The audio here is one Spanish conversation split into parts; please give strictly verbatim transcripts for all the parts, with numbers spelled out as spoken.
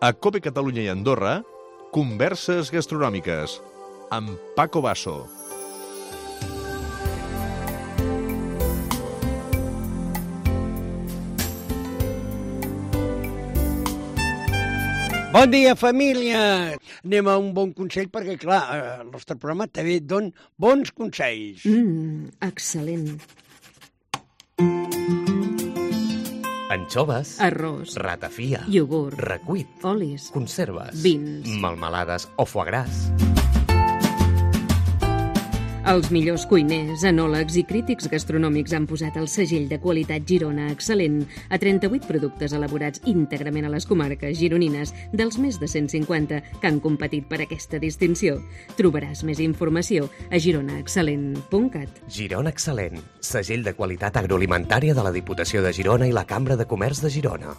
A COPE Catalunya i Andorra, Converses Gastronòmiques, amb Paco Basso. Bon dia, família! Anem a un bon consell perquè, clar, el nostre programa també don bons consells. Mmm, excel·lent. Anxoves, Arròs, ratafia, iogurt, recuit, olis, conserves, vins, melmelades o foie gras. Els millors cuiners, enòlegs i crítics gastronòmics han posat el segell de qualitat Girona Excel·lent a trenta-vuit productes elaborats íntegrament a les comarques gironines dels més de cent cinquanta que han competit per aquesta distinció. Trobaràs més informació a girona excel·lent punt cat. Girona Excel·lent, segell de qualitat agroalimentària de la Diputació de Girona i la Cambra de Comerç de Girona.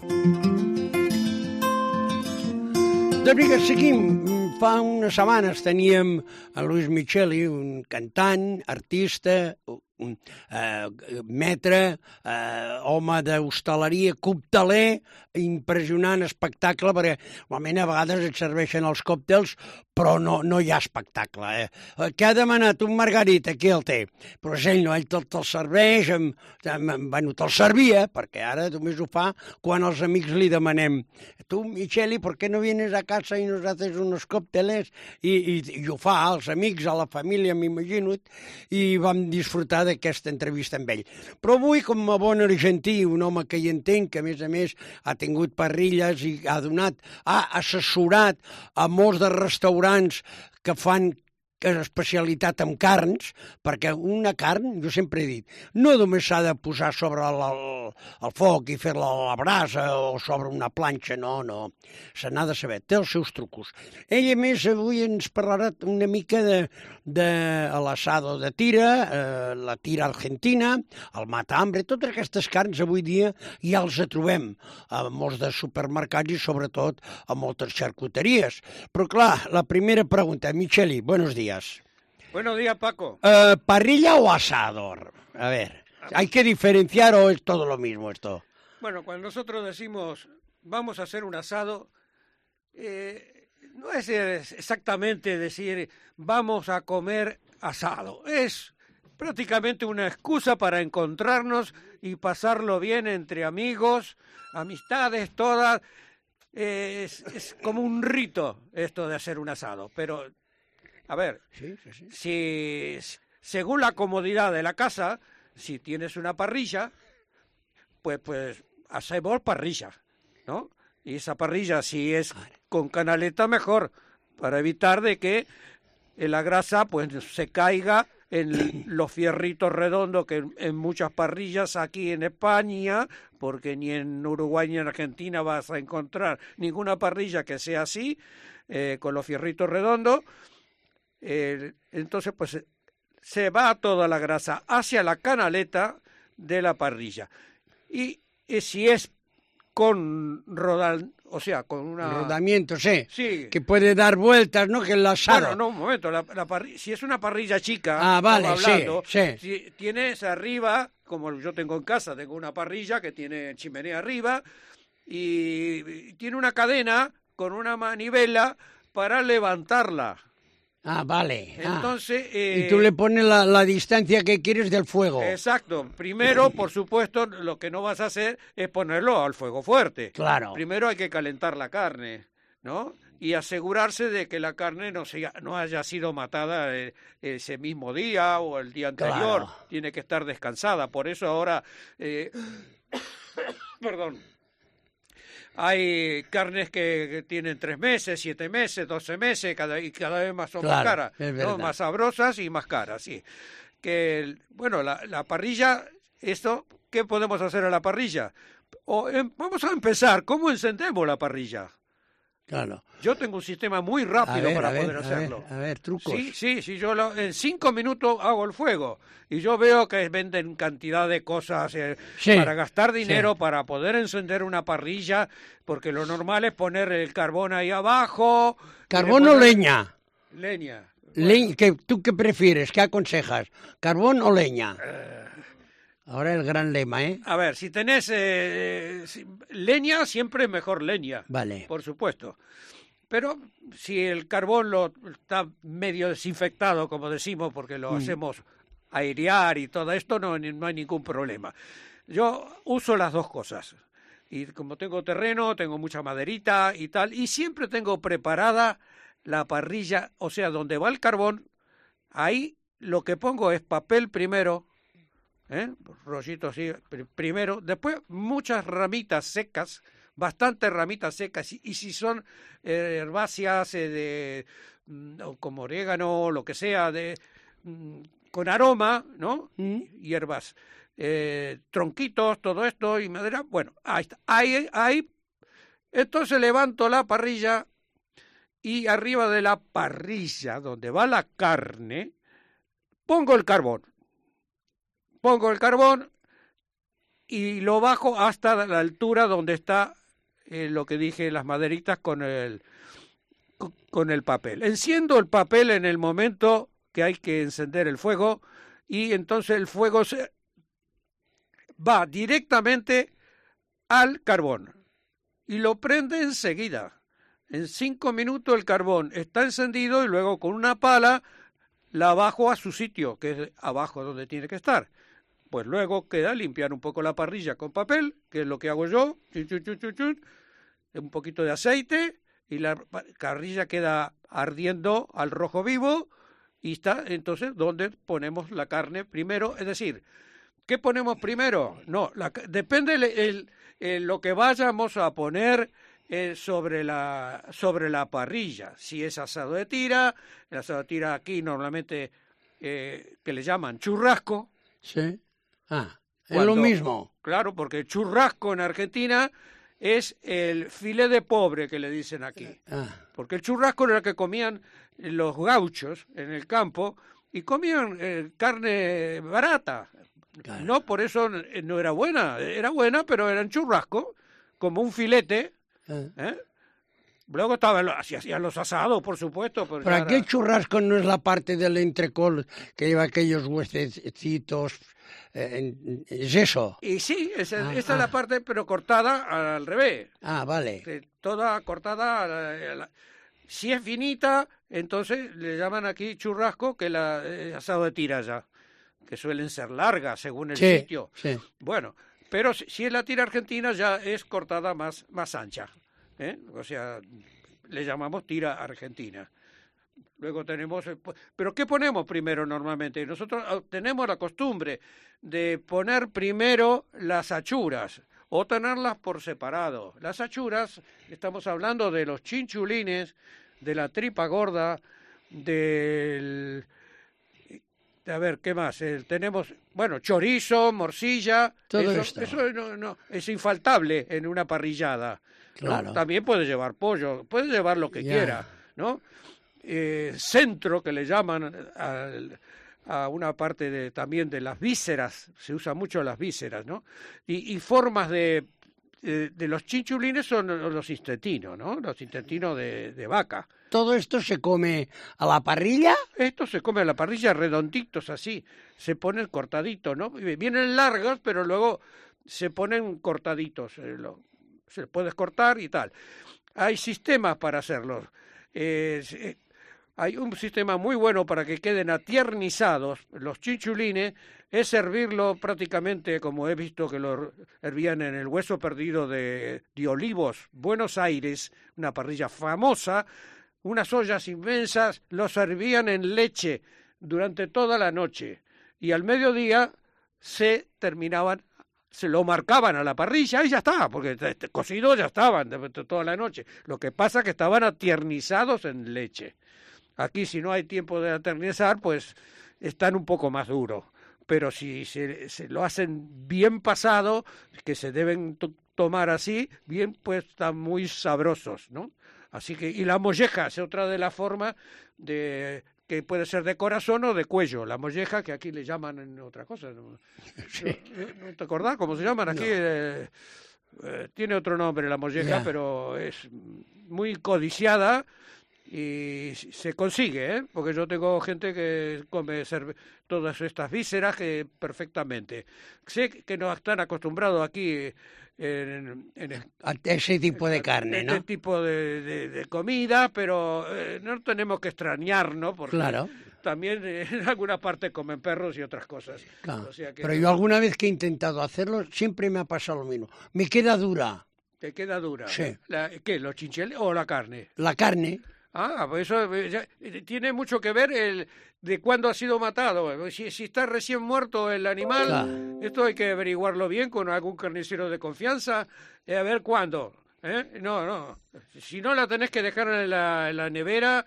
Doncs vinga, seguim. Fa unes setmanes teníem a Luis Micheli, un cantant, artista, un eh, metre, eh, home d'hostaleria, cocteler, impressionant espectacle, perquè normalment a vegades et serveixen els còctels, però no, no hi ha espectacle. Eh? Què ha demanat un margarita? Aquí el té. Però és ell, no? Ell te'l te serveix, amb, amb, bueno, te'l servia, perquè ara només ho fa quan els amics li demanem tu, Micheli, ¿por qué no vienes a casa y nos haces unos cócteles? I, i, i ho fa als amics, a la família, m'imagino, i vam disfrutar d'aquesta entrevista amb ell. Però avui, com a bon argentí, un home que hi entenc, que a més a més ha tingut parrilles i ha donat, ha assessorat a molts de restaurants que fan especialitat amb carns, perquè una carn, jo sempre he dit, no només s'ha de posar sobre el, el, el foc i fer-la a la brasa o sobre una planxa, no, no. Se n'ha de saber, té els seus trucos. Ell, a més, avui ens parlarà una mica de, de l'asado de tira, eh, la tira argentina, el mata-hambre, totes aquestes carns avui dia ja els trobem a molts de supermercats i sobretot a moltes xarcuteries. Però clar, la primera pregunta, Micheli, buenos días. Buenos días, Paco. Uh, ¿Parrilla o asador? A ver, ¿hay que diferenciar o es todo lo mismo esto? Bueno, cuando nosotros decimos vamos a hacer un asado, eh, no es exactamente decir vamos a comer asado. Es prácticamente una excusa para encontrarnos y pasarlo bien entre amigos, amistades, todas. Eh, es, es como un rito esto de hacer un asado, pero... A ver, sí, sí, sí. Si según la comodidad de la casa, si tienes una parrilla, pues pues hacemos parrilla, ¿no? Y esa parrilla, si es con canaleta, mejor, para evitar de que la grasa pues se caiga en los fierritos redondos que en muchas parrillas aquí en España, porque ni en Uruguay ni en Argentina vas a encontrar ninguna parrilla que sea así, eh, con los fierritos redondos. Eh, entonces, pues, se va toda la grasa hacia la canaleta de la parrilla. Y, y si es con rodal, o sea, con una... Rodamiento, sí. Sí. Que puede dar vueltas, ¿no? Que el asado. Bueno, no, un momento. La, la parri... Si es una parrilla chica, ah, vale, hablando, sí, sí. Si tienes arriba, como yo tengo en casa, tengo una parrilla que tiene chimenea arriba y tiene una cadena con una manivela para levantarla. Ah, vale. Entonces, ah. eh, y tú le pones la, la distancia que quieres del fuego. Exacto. Primero, por supuesto, lo que no vas a hacer es ponerlo al fuego fuerte. Claro. Primero hay que calentar la carne, ¿no? Y asegurarse de que la carne no, sea, no haya sido matada ese mismo día o el día anterior. Claro. Tiene que estar descansada. Por eso ahora... Eh, perdón. Hay carnes que, que tienen tres meses, siete meses, doce meses, cada, y cada vez más son claro, más caras, ¿no? Más sabrosas y más caras, sí. Que, bueno, la, la parrilla, esto, ¿qué podemos hacer a la parrilla? O, eh, vamos a empezar, ¿cómo encendemos la parrilla? Claro. Yo tengo un sistema muy rápido ver, para ver, poder a hacerlo. Ver, a ver, trucos. Sí, sí, sí, yo lo, en cinco minutos hago el fuego y yo veo que venden cantidad de cosas eh, sí, para gastar dinero, sí. Para poder encender una parrilla, porque lo normal es poner el carbón ahí abajo. ¿Carbón o leña? Leña. Bueno. Le ¿qué, ¿Tú qué prefieres? ¿Qué aconsejas? ¿Carbón o leña? Eh, Ahora el gran lema, ¿eh? A ver, si tenés eh, si- leña, siempre mejor leña, Vale. por supuesto. Pero si el carbón lo está medio desinfectado, como decimos, porque lo Mm. hacemos airear y todo esto, no, ni- no hay ningún problema. Yo uso las dos cosas. Y como tengo terreno, tengo mucha maderita y tal, y siempre tengo preparada la parrilla, o sea, donde va el carbón, ahí lo que pongo es papel primero, ¿eh? Rollito así, pr- primero, después muchas ramitas secas, bastantes ramitas secas, y, y si son eh, herbáceas eh, de mm, o como orégano, lo que sea, de mm, con aroma, ¿no? Mm. Hierbas, eh, tronquitos, todo esto y madera, bueno, ahí está, ahí, ahí, entonces levanto la parrilla y arriba de la parrilla, donde va la carne, pongo el carbón. Pongo el carbón y lo bajo hasta la altura donde está eh, lo que dije, las maderitas con el, con, con el papel. Enciendo el papel en el momento que hay que encender el fuego y entonces el fuego se va directamente al carbón y lo prende enseguida. En cinco minutos el carbón está encendido y luego con una pala la bajo a su sitio, que es abajo donde tiene que estar. Pues luego queda limpiar un poco la parrilla con papel, que es lo que hago yo, chun, chun, chun, chun, chun, un poquito de aceite y la parrilla queda ardiendo al rojo vivo y está entonces donde ponemos la carne primero, es decir, ¿qué ponemos primero? No, la, depende el, el, el, lo que vayamos a poner eh, sobre, la, sobre la parrilla. Si es asado de tira, el asado de tira aquí normalmente eh, que le llaman churrasco. Sí. Ah, es Cuando, lo mismo. Claro, porque el churrasco en Argentina es el filé de pobre que le dicen aquí. Ah, Porque el churrasco era el que comían los gauchos en el campo y comían eh, carne barata. claro. No, por eso no era buena, era buena, pero era en churrasco, como un filete. Ah. ¿eh? Luego estaban, así hacían los asados, por supuesto. Pero Pero ya aquí el era- churrasco no es la parte del entrecol que lleva aquellos huesecitos. eh, en- es eso. Y sí, esa, Ah, esa es ah. la parte, pero cortada al revés. Ah, vale. que toda cortada. a la- a la- si es finita, entonces le llaman aquí churrasco, que la eh, asado de tira ya, que suelen ser largas según el Sí, sitio. sí. Bueno, pero si, si es la tira argentina ya es cortada más, más ancha. ¿eh? O sea, le llamamos tira argentina. Luego tenemos... eh, po- ¿Pero qué ponemos primero normalmente? Nosotros ah, tenemos la costumbre de poner primero las achuras o tenerlas por separado. Las achuras, estamos hablando de los chinchulines, de la tripa gorda, del... A ver, ¿qué más? Eh, tenemos, bueno, chorizo, morcilla. Todo eso, esto. eso no, no, es infaltable en una parrillada. ¿no? Claro. También puede llevar pollo, puede llevar lo que Ya. quiera, ¿no? Eh, centro, que le llaman al- a una parte de, también de las vísceras, se usa mucho las vísceras, ¿no? Y, y formas de, de, de los chinchulines son los intestinos, ¿no? Los intestinos de, de vaca. ¿Todo esto se come a la parrilla? Esto se come a la parrilla redonditos así, se ponen cortaditos, ¿no? Vienen largos, pero luego se ponen cortaditos, eh, lo, se puedes cortar y tal. Hay sistemas para hacerlos. Eh, se- hay un sistema muy bueno para que queden atiernizados los chinchulines, es servirlo prácticamente como he visto que lo hervían en el Hueso Perdido de, de Olivos, Buenos Aires, una parrilla famosa, unas ollas inmensas, los servían en leche durante toda la noche y al mediodía se terminaban, se lo marcaban a la parrilla y ya está, porque este, cocidos ya estaban de, de toda la noche. Lo que pasa es que estaban atiernizados en leche. Aquí si no hay tiempo de aternizar, pues están un poco más duros. Pero si se, se lo hacen bien pasado, que se deben to- tomar así, bien, pues están muy sabrosos, ¿no? Así que, y la molleja es otra de las formas de que puede ser de corazón o de cuello. La molleja, que aquí le llaman en otra cosa. ¿No, Sí. ¿No- no te acordás cómo se llaman aquí? No. Eh, eh, tiene otro nombre la molleja, Ya. pero es muy codiciada y se consigue, ¿eh? Porque yo tengo gente que come todas estas vísceras que perfectamente. Sé que no están acostumbrados aquí en, en a ese tipo de carne, este ¿no? Este tipo de, de, de comida, pero eh, no tenemos que extrañarnos, porque claro. también eh, en alguna parte comen perros y otras cosas. Claro. O sea que pero no... yo alguna vez que he intentado hacerlo, siempre me ha pasado lo mismo. Me queda dura. ¿Te queda dura? Sí. La, ¿Qué, los chincheles o la carne? La carne. Ah, pues eso ya, tiene mucho que ver el de cuándo ha sido matado. Si, si está recién muerto el animal, claro. Esto hay que averiguarlo bien con algún carnicero de confianza, eh, a ver cuándo. ¿eh? No, no. Si no, la tenés que dejar en la, en la nevera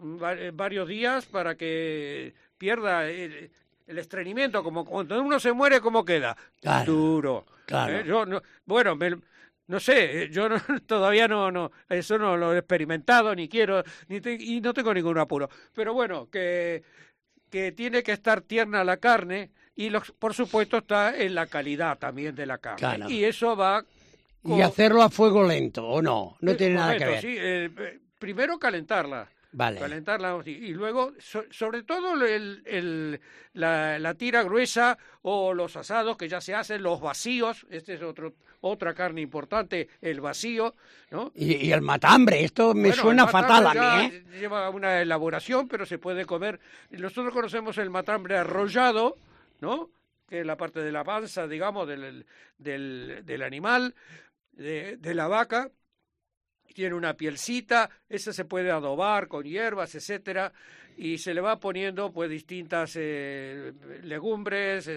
varios días para que pierda el, el estreñimiento. Como cuando uno se muere, ¿cómo queda? Claro. Duro. Claro. ¿eh? Yo, no, bueno, me... No sé, yo no, todavía no, no, eso no lo he experimentado, ni quiero, ni te, y no tengo ningún apuro. Pero bueno, que, que tiene que estar tierna la carne y los, por supuesto está en la calidad también de la carne. Claro. Y eso va... Con... Y hacerlo a fuego lento, ¿o no? No eh, tiene correcto, nada que ver. Sí, eh, primero calentarla. Vale. Calentarla y luego, so, sobre todo, el, el, la, la tira gruesa o los asados que ya se hacen, los vacíos, este es otro otra carne importante, el vacío, ¿no? Y, y el matambre, esto me bueno, suena fatal a mí, ¿eh? Lleva una elaboración, pero se puede comer. Nosotros conocemos el matambre arrollado, ¿no? Que es la parte de la panza, digamos, del, del, del animal, de, de la vaca. Tiene una pielcita, esa se puede adobar con hierbas, etcétera, y se le va poniendo pues distintas eh, legumbres,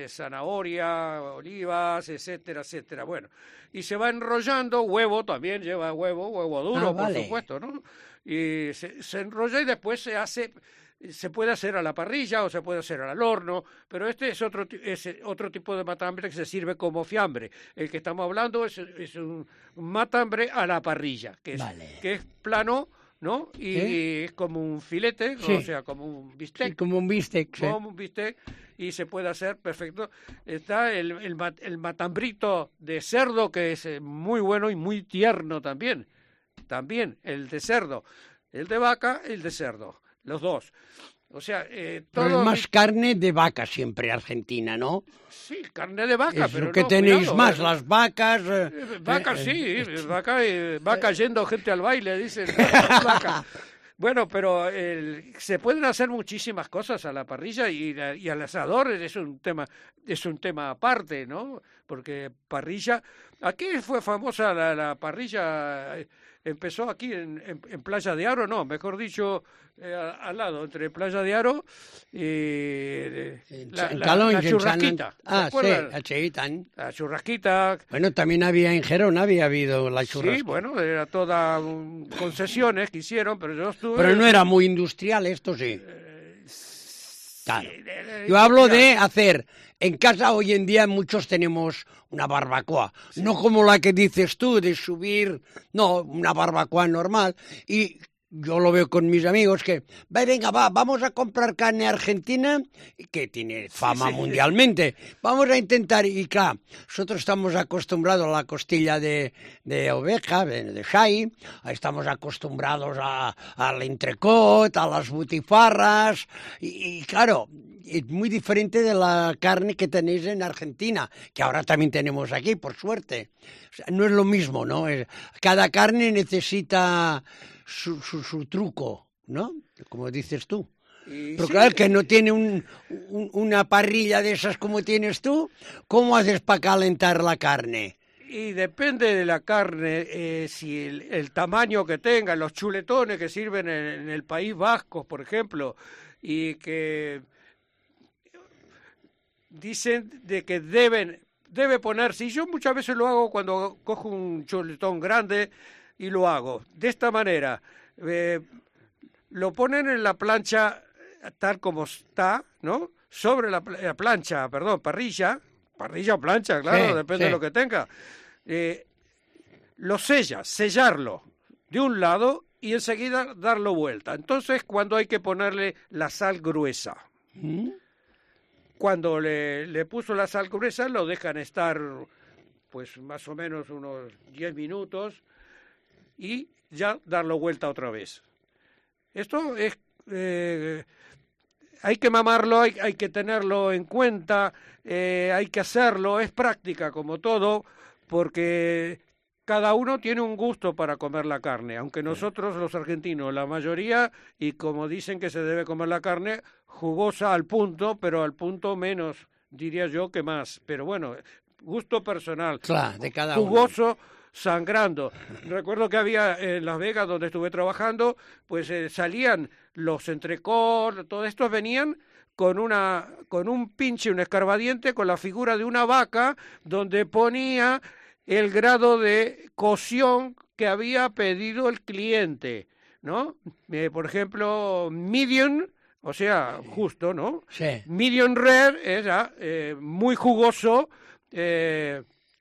zanahoria, olivas, etcétera, etcétera. Bueno, y se va enrollando, huevo también lleva huevo, huevo duro, ah, vale. por supuesto, ¿no? Y se, se enrolla y después se hace... Se puede hacer a la parrilla o se puede hacer al horno, pero este es otro, es otro tipo de matambre que se sirve como fiambre. El que estamos hablando es, es un matambre a la parrilla, que es, vale. que es plano, ¿no? Y, ¿Eh? y es como un filete, sí. o sea, como un bistec. Sí, como un bistec, sí. Como un bistec, y se puede hacer perfecto. Está el, el, el matambrito de cerdo, que es muy bueno y muy tierno también. También el de cerdo. El de vaca, el de cerdo. Los dos. O sea, eh, todo... Pero es más carne de vaca siempre, Argentina, ¿no? Sí, carne de vaca, es pero lo que no, tenéis cuidado, más, eh. las vacas... Eh, vacas, eh, sí, eh, vaca, eh, va cayendo gente al baile, dicen. Vaca. Bueno, pero el, se pueden hacer muchísimas cosas a la parrilla y, y al asador es un tema, es un tema aparte, ¿no? Porque parrilla, aquí fue famosa la, la parrilla, empezó aquí en, en, en Playa de Aro, no, mejor dicho, eh, al lado, entre Playa de Aro y eh, la, en la, Calonge, la churrasquita. Ah, sí, sí, tan... la churrasquita. Bueno, también había en Gerona, había habido la churrasquita. Sí, bueno, era toda um, concesiones que hicieron, pero yo estuve... Pero no era muy industrial esto, sí. Eh, claro. sí, de, de, yo hablo de, de hacer... En casa hoy en día muchos tenemos una barbacoa, sí. No como la que dices tú, de subir, no, una barbacoa normal. Y yo lo veo con mis amigos que, venga, va, vamos a comprar carne argentina, que tiene fama sí, sí, mundialmente. Sí. Vamos a intentar, y claro, nosotros estamos acostumbrados a la costilla de, de oveja, de, de xai, estamos acostumbrados a, al entrecot, a las butifarras, y, y claro... es muy diferente de la carne que tenéis en Argentina, que ahora también tenemos aquí, por suerte. O sea, no es lo mismo, ¿no? Es, cada carne necesita su, su, su truco, ¿no? Como dices tú. Y pero sí, claro, que no tiene un, un, una parrilla de esas como tienes tú, ¿cómo haces para calentar la carne? Y depende de la carne, eh, si el, el tamaño que tenga, los chuletones que sirven en, en el País Vasco, por ejemplo, y que... dicen de que deben debe ponerse, y yo muchas veces lo hago cuando cojo un chuletón grande y lo hago de esta manera, eh, lo ponen en la plancha tal como está, ¿no? Sobre la, la plancha, perdón, parrilla, parrilla o plancha, claro, sí, depende sí. de lo que tenga. Eh, lo sella, sellarlo de un lado y enseguida darlo vuelta. Entonces, cuando hay que ponerle la sal gruesa. ¿Mm? Cuando le, le puso la sal gruesa, lo dejan estar, pues más o menos unos diez minutos y ya darlo vuelta otra vez. Esto es... Eh, hay que mamarlo, hay, hay que tenerlo en cuenta, eh, hay que hacerlo, es práctica como todo, porque cada uno tiene un gusto para comer la carne, aunque nosotros los argentinos, la mayoría, y como dicen que se debe comer la carne, jugosa al punto, pero al punto menos, diría yo, que más. Pero bueno, gusto personal. Claro, de cada jugoso, uno. Sangrando. Recuerdo que había en Las Vegas, donde estuve trabajando, pues eh, salían los entrecot, todos estos venían con una con un pinche, un escarbadiente, con la figura de una vaca, donde ponía el grado de cocción que había pedido el cliente, ¿no? Eh, por ejemplo, medium, o sea, justo, ¿no? Sí. Medium rare era eh, muy jugoso, eh,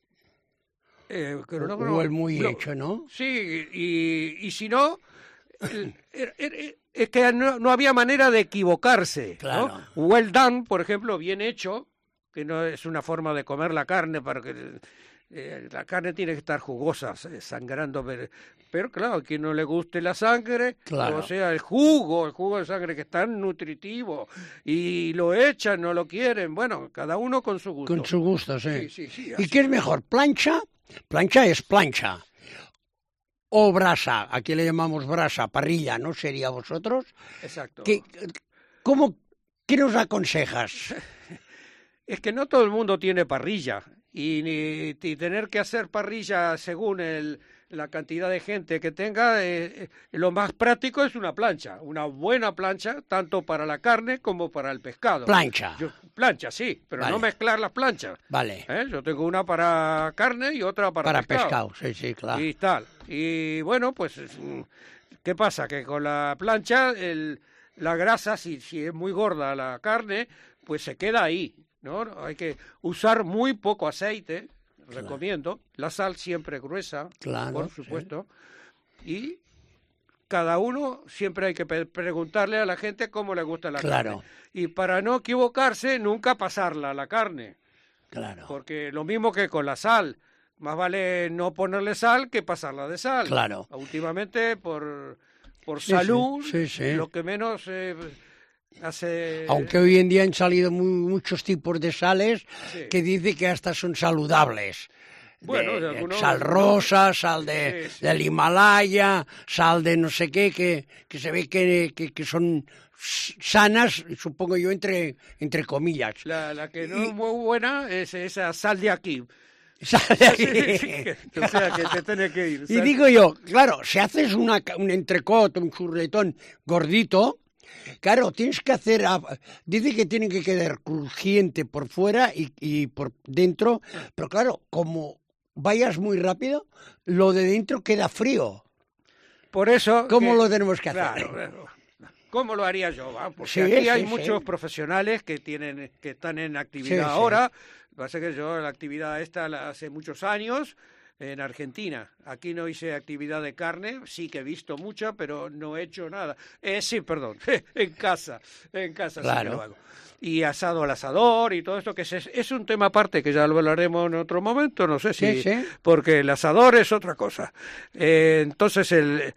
Eh, pero no, no, o el muy no, hecho, ¿no? Sí, y, y si no, el, el, el, es que no, no había manera de equivocarse. Claro. ¿No? Well done, por ejemplo, bien hecho, que no es una forma de comer la carne, para que eh, la carne tiene que estar jugosa, sangrando, pero, pero claro, a quien no le guste la sangre, claro. O sea, el jugo, el jugo de sangre que es tan nutritivo, y lo echan, no lo quieren, bueno, cada uno con su gusto. Con su gusto, sí. sí, sí, sí ¿Y qué es mejor, plancha? Plancha es plancha. O brasa, aquí le llamamos brasa, parrilla, ¿no? ¿Sería vosotros? Exacto. ¿Qué, cómo, ¿Qué nos aconsejas? Es que no todo el mundo tiene parrilla, y, ni, y tener que hacer parrilla según el, la cantidad de gente que tenga, eh, eh, lo más práctico es una plancha, una buena plancha, tanto para la carne como para el pescado. Plancha. Yo, plancha, sí, pero vale. No mezclar las planchas. Vale. ¿Eh? Yo tengo una para carne y otra para, para pescado. Para pescado, sí, sí, claro. Y tal. Y bueno, pues, ¿qué pasa? Que con la plancha, el, la grasa, si, si es muy gorda la carne, pues se queda ahí, ¿no? Hay que usar muy poco aceite, claro. Recomiendo. La sal siempre gruesa, claro, por supuesto. Sí. Y cada uno siempre hay que pe- preguntarle a la gente cómo le gusta la claro. carne. Y para no equivocarse, nunca pasarla a la carne. Claro. Porque lo mismo que con la sal. Más vale no ponerle sal que pasarla de sal. Claro. Últimamente, por, por sí, salud, sí, sí, sí. lo que menos eh, hace... Aunque hoy en día han salido muy, muchos tipos de sales sí. que dice que hasta son saludables. Bueno, de, de algunos, sal rosa, sal de, sí, sí. del Himalaya, sal de no sé qué, que, que se ve que, que, que son sanas, supongo yo, entre, entre comillas. La, la que no y, es muy buena es esa sal de aquí. Sal de aquí. Sí, sí, que, o sea, que te tiene que ir. Y digo yo, claro, si haces una, un entrecot, un churretón gordito, claro, tienes que hacer, dice que tiene que quedar crujiente por fuera y, y por dentro, pero claro, como vayas muy rápido, lo de dentro queda frío. Por eso... ¿Cómo que, lo tenemos que hacer? Claro, ¿cómo lo haría yo? ¿Va? Porque sí, aquí sí, hay sí. muchos profesionales que tienen, que están en actividad sí, ahora. Sí. Lo que pasa es que yo la actividad esta la hace muchos años en Argentina. Aquí no hice actividad de carne, sí que he visto mucha, pero no he hecho nada. Eh, sí, perdón, en casa, en casa claro. sí que lo hago. Y asado al asador y todo esto, que es, es un tema aparte que ya lo hablaremos en otro momento, no sé si... Sí, sí. Porque el asador es otra cosa. Eh, entonces, el,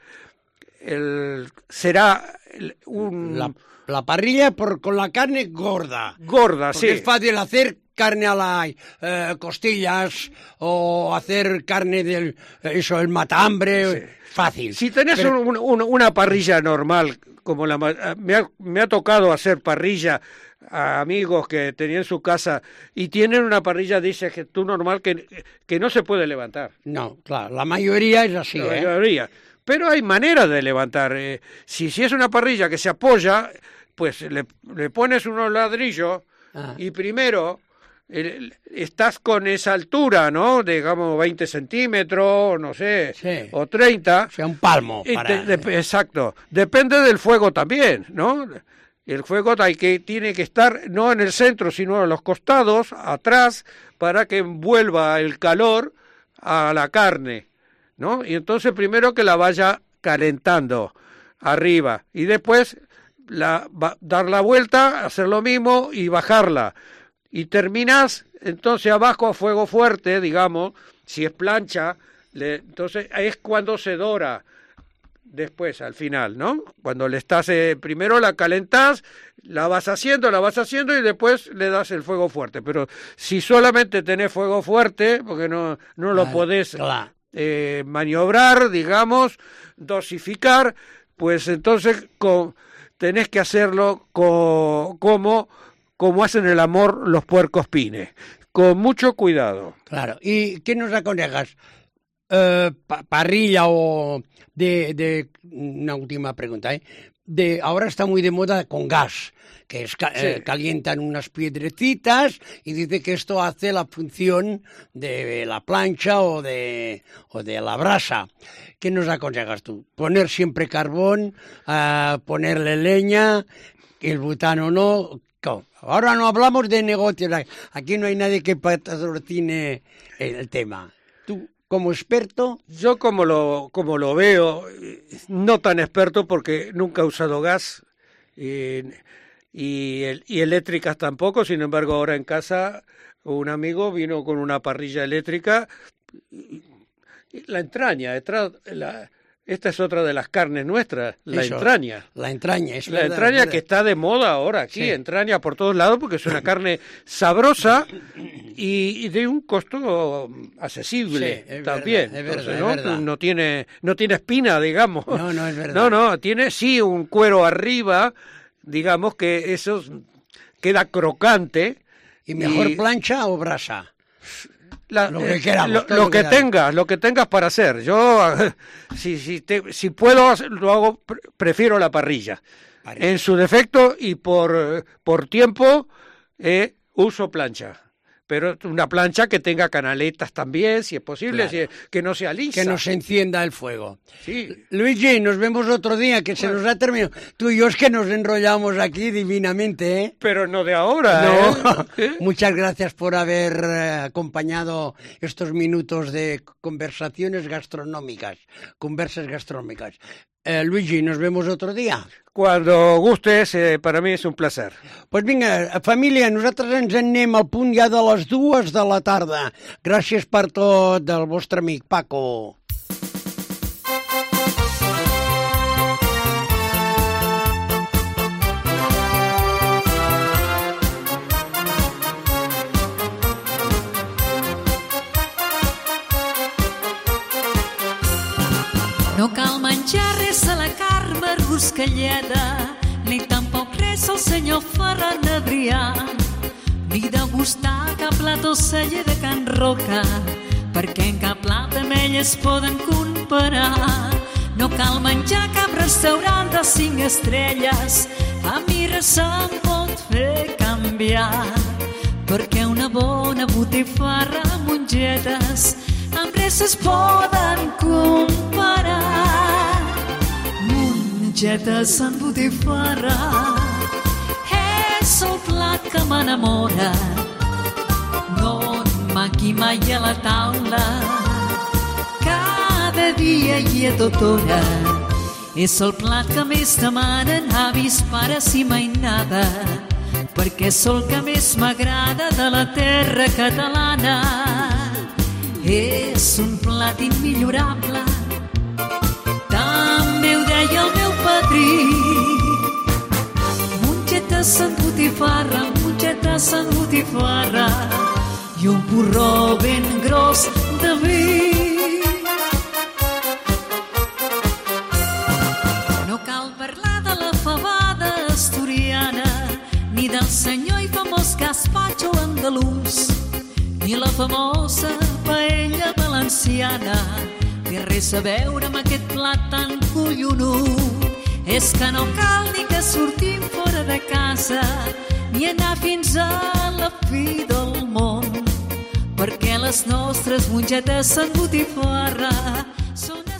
el será un... La, la parrilla por, con la carne gorda. Gorda, porque sí. es fácil hacer carne a la eh, costillas o hacer carne del... Eso, el matambre, sí. Fácil. Si tenés Pero... un, un, una parrilla normal, como la... Me ha, me ha tocado hacer parrilla a amigos que tenían su casa y tienen una parrilla, dice que tú normal, que, que no se puede levantar. No, claro, la mayoría es así. La ¿eh? mayoría. Pero hay manera de levantar. Eh, si, si es una parrilla que se apoya, pues le, le pones unos ladrillos ah. y primero eh, estás con esa altura, ¿no? Digamos veinte centímetros, no sé, sí. o treinta. O sea, un palmo. Para... De, de, exacto. Depende del fuego también, ¿no? El fuego hay que, tiene que estar no en el centro, sino a los costados, atrás, para que envuelva el calor a la carne, ¿no? Y entonces primero que la vaya calentando arriba y después la, va, dar la vuelta, hacer lo mismo y bajarla. Y terminas entonces abajo a fuego fuerte, digamos, si es plancha, le, entonces es cuando se dora. después, al final, ¿no? Cuando le estás, eh, primero la calentás, la vas haciendo, la vas haciendo y después le das el fuego fuerte. Pero si solamente tenés fuego fuerte, porque no, no lo claro, podés claro. Eh, maniobrar, digamos, dosificar, pues entonces con, tenés que hacerlo co, como, como hacen el amor los puercoespines, con mucho cuidado. Claro. ¿Y qué nos aconsejas? Uh, pa parrilla o de, de una última pregunta, ¿eh? De ahora está muy de moda con gas, que es ca sí. eh, calientan unas piedrecitas y dice que esto hace la función de la plancha o de o de la brasa. ¿Qué nos aconsejas tú? Poner siempre carbón, uh, ponerle leña, el butano no. Ahora no hablamos de negocios, aquí no hay nadie que patrocine el tema. Tú, como experto. Yo como lo, como lo veo, no tan experto porque nunca he usado gas y, y, y eléctricas tampoco, sin embargo ahora en casa un amigo vino con una parrilla eléctrica, y, y la entraña, la, esta es otra de las carnes nuestras, la Eso, entraña. La entraña, es La verdad, entraña verdad. que está de moda ahora aquí, sí. Entraña por todos lados porque es una carne sabrosa y, y de un costo accesible sí, también. Verdad, es verdad, Entonces, ¿no? es verdad. No tiene, no tiene espina, digamos. No, no, es verdad. No, no, tiene sí un cuero arriba, digamos que eso queda crocante. ¿Y mejor y... plancha o brasa? La, lo que queramos, lo, lo que queramos. tengas, lo que tengas para hacer. Yo, si, si, te, si puedo, lo hago, prefiero la parrilla. parrilla. En su defecto y por, por tiempo, eh, uso plancha. Pero una plancha que tenga canaletas también, si es posible, claro. si, que no sea lisa. Que no se encienda el fuego. Sí. Luigi, nos vemos otro día, que se nos ha terminado. Tú y yo es que nos enrollamos aquí divinamente, ¿eh? Pero no de ahora, no. ¿eh? Muchas gracias por haber eh, acompañado estos minutos de conversaciones gastronómicas, conversas gastronómicas. Eh, Luigi, nos vemos otro día. Cuando gustes, eh, para mi és un placer. Pues vinga, família, nosaltres ens en anem al punt ja de les dues de la tarda. Gràcies per tot del vostre amic Paco. No cal menjar res a la Carme Ruscalleda, ni tampoc res al senyor Ferran Adrià, ni degustar cap plat o celler de Can Roca, perquè en cap plat amb ell es poden comparar. No cal menjar cap restaurant de cinc estrelles, a mi res se'm pot fer canviar, perquè una bona botifarra amb mongetes amb res es poden comparar. Mongetes amb botifarra és el plat que m'enamora. No em manqui mai a la taula, cada dia i a tota hora. És el plat que més demanen avis, pares i mainada, perquè és el que més m'agrada de la terra catalana. És un plat immillorable, també ho deia el meu padrí. Mongetes amb botifarra, mongetes amb botifarra i un porró ben gros de vi. No cal parlar de la fabada asturiana, ni del senyor i famós gazpacho andalús, ni la famosa paella valenciana. Té res a veure amb aquest plat tan collonut. És que no cal ni que sortim fora de casa, ni anar fins a la fi del món, perquè les nostres mongetes amb botifarra són